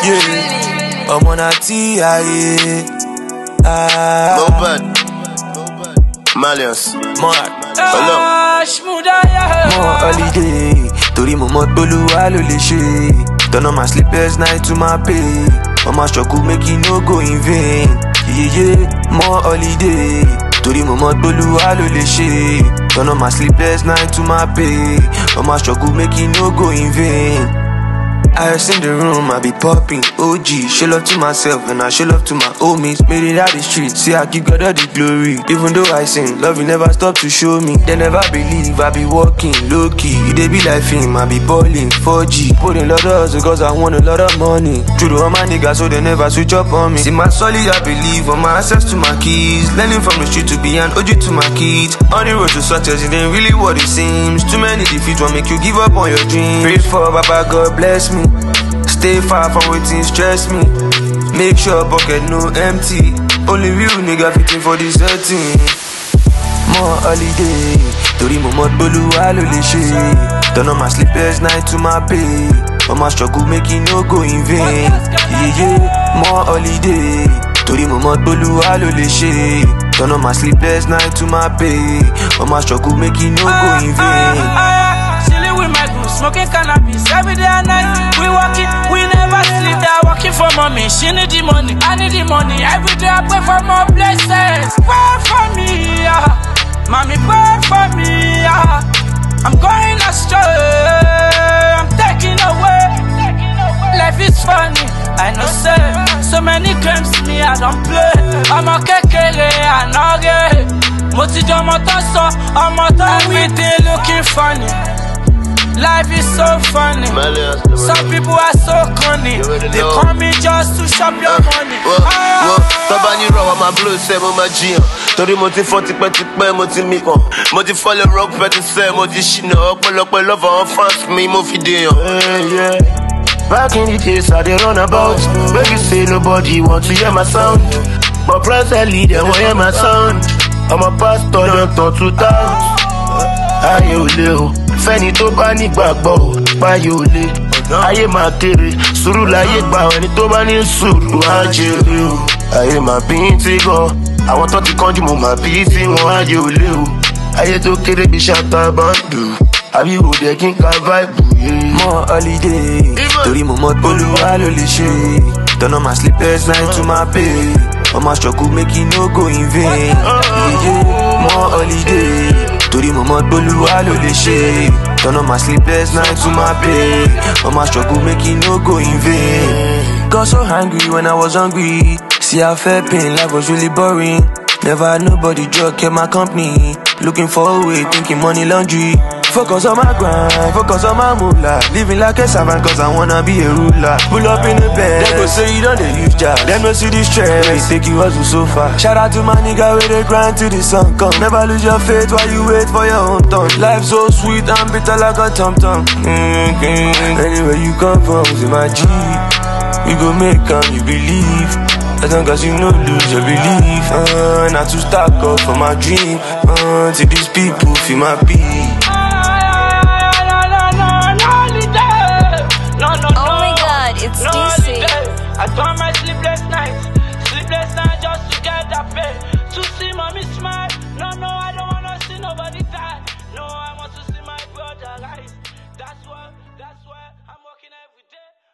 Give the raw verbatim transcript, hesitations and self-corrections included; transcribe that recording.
Yeah, I'm on a T I A. Ah, no bad. Malians. More. Hello. More holiday. Tori mo mọ Toluwa ló lè ṣe. Turn on my sleepless night to my pay. Mama struggle make it no go in vain. Yeah, yeah, more holiday. Tori mo mọ Toluwa ló lè ṣe. Turn on my sleepless night to my pay. Mama struggle make it no go in vain. I was in the room, I be popping O G, show love to myself and I show love to my homies. Made it out the street, see I give God all the glory. Even though I sing, love will never stop to show me. They never believe I be walking low-key. They be like film, I be balling four G. Putting lot of hustle cause I want a lot of money. True to all my niggas so they never switch up on me. See my solid, I believe on my access to my keys. Learning from the street to be an O G to my kids. On the road to success, it ain't really what it seems. Too many defeats will make you give up on your dreams. Pray for Baba, God bless me. Stay far from waiting, stress me. Make sure pocket no empty. Only real nigga fitting for this setting. More holiday. Tori mo mọ Toluwa ló lè ṣe. Turn on my sleepless night to my pay. Mama struggle make it no go in vain. Yeah, yeah, more holiday. Tori mo mọ Toluwa ló lè ṣe. Turn on my sleepless night to my pay. Mama struggle make it no go in vain. With my group, smoking cannabis every day and night. We working, we never sleep. They're working for mommy. She need the money, I need the money. Every day I pray for more blessings. Pray for me, yeah. Mommy, pray for me, yeah. I'm going astray. I'm taking away. Life is funny, I know say. So many claims me, I don't play. I'm a kekere, I know gay. Motijo motoso, I'm a everything looking funny. Life is so funny. Some people are so corny. They call me just to shop your money. Tabani raw, my blue say my G. Tori mo ti forty peti pe mo ti mi kan. Mo ti follow rock peti say mo ti shina. Ọ̀pọ̀lọpọ̀ love and fans me mo fi dey yan. Back in the days I dey run about. Baby say nobody want to hear my sound, but presently they want hear my sound. I'm a pastor, don't talk to that. Ayé ò lé o, fẹ́ni tó bá nígbàgbọ́ o, báyé ò lé. Ayé máa kéré, sùúrù láyé gbà ẹni tó bá ní sùúrù á jèrè o. Ayé máa bí ń tí gan, àwọn tó ti kánjú mo máa bí tí wọ́n ayé ò lé o. Ayé tó kéré bí ṣáta bá ń dùn, àbí wò dé kí n ka vibe yé. More holiday, torí mo mọ Toluwa ló lè ṣe. Turn on my sleepless night to my pay. Mama struggle make it no go in vain. Yeah, yeah, more holiday. Tori mo mọ Toluwa ló lè ṣe. Turn on my sleepless night to my pay. Mama struggle make it no go in vain. Got so hungry when I was hungry. See I felt pain, life was really boring. Never had nobody, drug kept my company. Looking for a way, thinking money laundry. Focus on my grind, focus on my moolah. Living like a servant cause I wanna be a ruler. Pull up in the bed, they go say you don't they use jazz. Them no see the stress, they take you hustle so far. Shout out to my nigga where they grind till the sun come. Never lose your faith while you wait for your own turn. Life so sweet and bitter like a tom-tom. Mm-hmm. Anywhere you come from, see my G. We go make come, you believe. As long as you no lose your belief. uh, Not to stack up for my dream. uh, To these people feel my peace. No, no, no. Oh my god, it's no D C. I turn my sleep